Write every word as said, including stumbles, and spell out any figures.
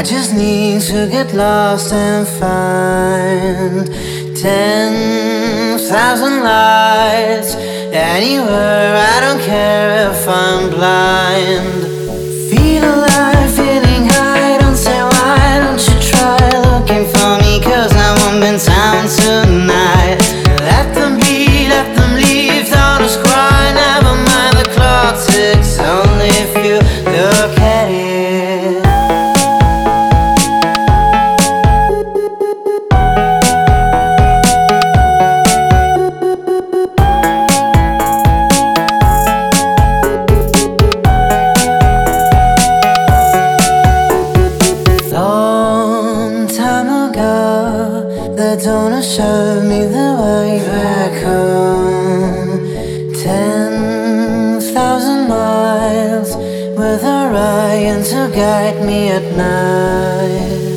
I just need to get lost and find ten thousand lights anywhere. I don't care if I'm blind. Feel alive, feeling high. Don't say why don't you try looking for me, 'cause I won't be in town tonight. Let them be, let them leave. Don't ask why, never mind the clock ticks. Only if you look at it. Long time ago, the donor showed me the way back home. Ten thousand miles with Orion to guide me at night.